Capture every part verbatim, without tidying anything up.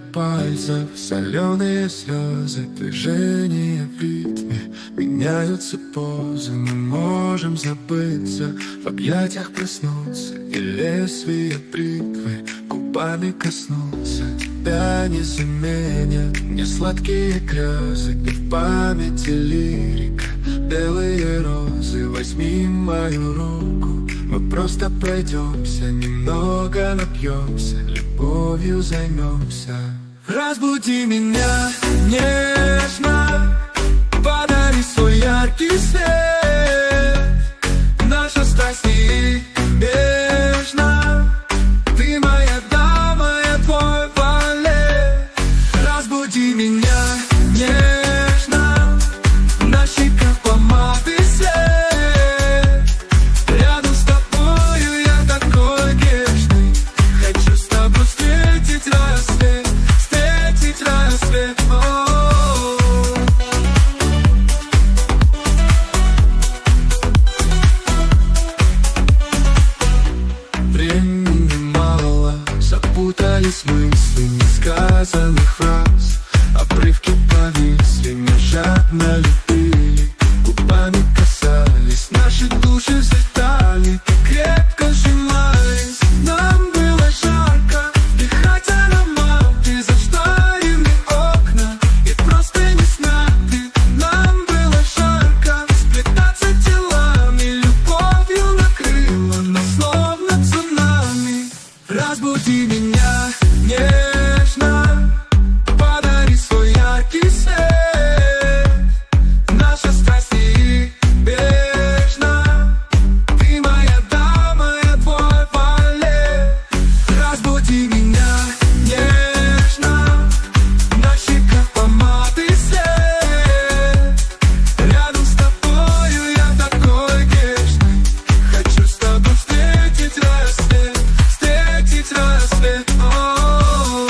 пальцев, соленые слезы, движения в ритме, меняются позы. Мы можем забыться, в объятиях проснуться, и лезвие бритвы губами коснуться. Тебя не заменят мне сладкие грезы, и в памяти лирика, белые розы. Возьми мою руку, мы просто пройдемся, немного напьемся, любовью займемся. Разбуди меня нежно, подари свой яркий свет. Наша страсть неизбежна, ты моя дама, я твой валет. Разбуди меня нежно, на щеках помады след. Рядом с тобою я такой нежный, хочу с тобой встретить рассвет, встретить рассвет. О-о-о. Времени мало, запутались мысли несказанных фраз. Обрывки повисли, мы жадно любили, губами касались, наши души взлетали, так крепко сжимались. Нам было жарко, вдыхать ароматы, зашторенные окна и просто не смяты. Нам было жарко, сплетаться телами, любовью накрыло нас словно цунами. Разбуди меня нежно, подари свой яркий свет. Наша страсть неизбежна, ты моя дама, я твой валет. Разбуди меня нежно, на щеках помады след. Рядом с тобою я такой нежный, хочу с тобой встретить рассвет, встретить рассвет. О-о-о.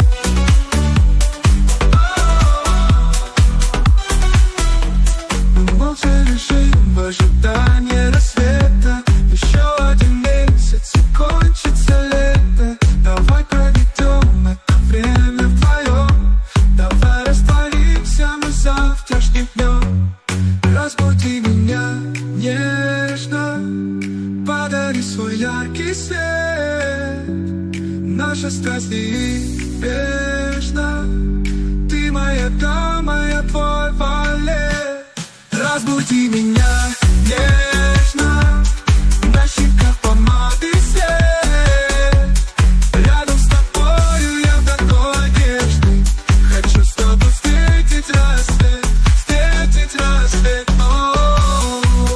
Мы молча лежим в ожидании рассвета. Еще один месяц и кончится лето. Давай проведем это время вдвоем, давай растворимся мы завтрашним днем. Разбуди меня нежно, подари свой яркий свет. Наша страсть неизбежна, ты моя дама, я твой валет. Разбуди меня нежно, на щеках помады след. Рядом с тобою я такой нежный, хочу с тобой встретить рассвет, встретить рассвет. О-о-о.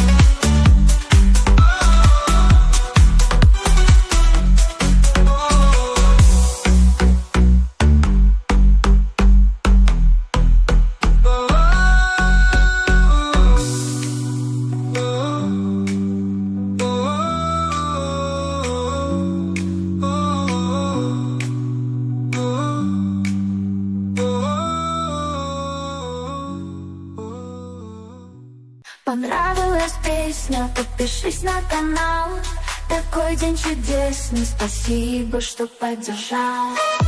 Понравилась песня, подпишись на канал. Такой день чудесный, спасибо, что поддержал.